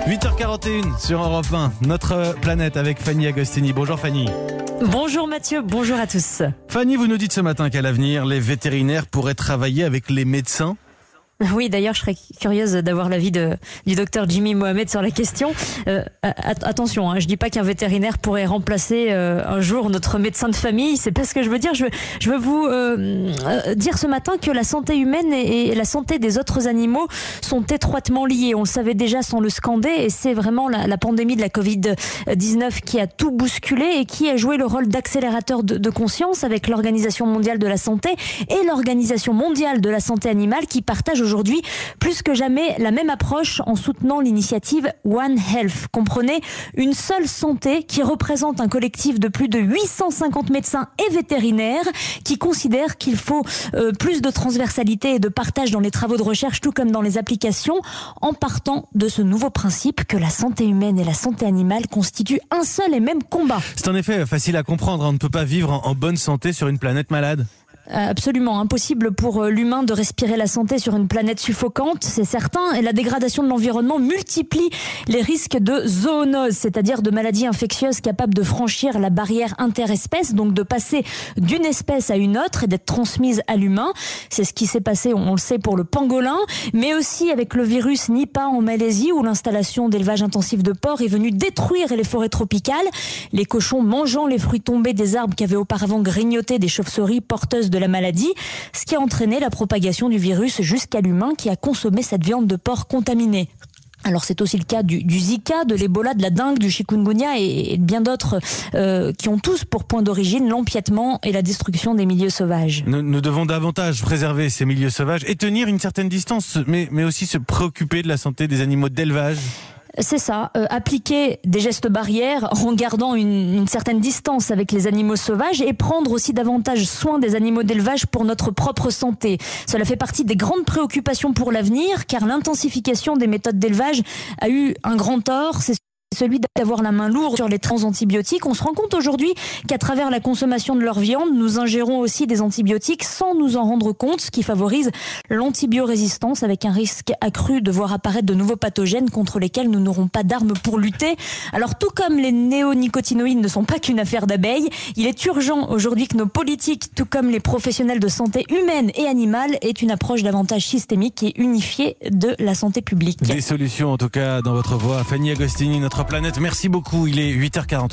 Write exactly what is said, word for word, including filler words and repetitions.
huit heures quarante et un sur Europe un, notre planète avec Fanny Agostini. Bonjour Fanny. Bonjour Mathieu, bonjour à tous. Fanny, vous nous dites ce matin qu'à l'avenir, les vétérinaires pourraient travailler avec les médecins. Oui, d'ailleurs, je serais curieuse d'avoir l'avis de, du docteur Jimmy Mohamed sur la question. Euh, attention, hein, je dis pas qu'un vétérinaire pourrait remplacer euh, un jour notre médecin de famille. C'est pas ce que je veux dire. Je veux, je veux vous euh, euh, dire ce matin que la santé humaine et, et la santé des autres animaux sont étroitement liées. On le savait déjà sans le scander, et c'est vraiment la, la pandémie de la covid dix-neuf qui a tout bousculé et qui a joué le rôle d'accélérateur de, de conscience avec l'Organisation mondiale de la santé et l'Organisation mondiale de la santé animale qui partagent aujourd'hui Aujourd'hui, plus que jamais, la même approche en soutenant l'initiative One Health. Comprenez, une seule santé qui représente un collectif de plus de huit cent cinquante médecins et vétérinaires qui considèrent qu'il faut euh, plus de transversalité et de partage dans les travaux de recherche, tout comme dans les applications, en partant de ce nouveau principe que la santé humaine et la santé animale constituent un seul et même combat. C'est en effet facile à comprendre, on ne peut pas vivre en, en bonne santé sur une planète malade. Absolument impossible pour l'humain de respirer la santé sur une planète suffocante, c'est certain, et la dégradation de l'environnement multiplie les risques de zoonose, c'est-à-dire de maladies infectieuses capables de franchir la barrière interespèce, donc de passer d'une espèce à une autre et d'être transmise à l'humain. C'est ce qui s'est passé, on le sait, pour le pangolin, mais aussi avec le virus Nipah en Malaisie, où l'installation d'élevage intensif de porcs est venue détruire les forêts tropicales, les cochons mangeant les fruits tombés des arbres qui avaient auparavant grignoté des chauves-souris porteuses de la maladie, ce qui a entraîné la propagation du virus jusqu'à l'humain qui a consommé cette viande de porc contaminée. Alors c'est aussi le cas du, du Zika, de l'Ebola, de la dengue, du chikungunya et, et de bien d'autres euh, qui ont tous pour point d'origine l'empiètement et la destruction des milieux sauvages. Nous, nous devons davantage préserver ces milieux sauvages et tenir une certaine distance, mais, mais aussi se préoccuper de la santé des animaux d'élevage. C'est ça, euh, appliquer des gestes barrières en gardant une, une certaine distance avec les animaux sauvages et prendre aussi davantage soin des animaux d'élevage pour notre propre santé. Cela fait partie des grandes préoccupations pour l'avenir, car l'intensification des méthodes d'élevage a eu un grand tort, c'est celui d'avoir la main lourde sur les traitements antibiotiques. On se rend compte aujourd'hui qu'à travers la consommation de leur viande, nous ingérons aussi des antibiotiques sans nous en rendre compte, ce qui favorise l'antibiorésistance avec un risque accru de voir apparaître de nouveaux pathogènes contre lesquels nous n'aurons pas d'armes pour lutter. Alors tout comme les néonicotinoïdes ne sont pas qu'une affaire d'abeilles, il est urgent aujourd'hui que nos politiques, tout comme les professionnels de santé humaine et animale, aient une approche davantage systémique et unifiée de la santé publique. Des solutions en tout cas dans votre voix. Fanny Agostini, notre planète. Merci beaucoup. Il est huit heures quarante.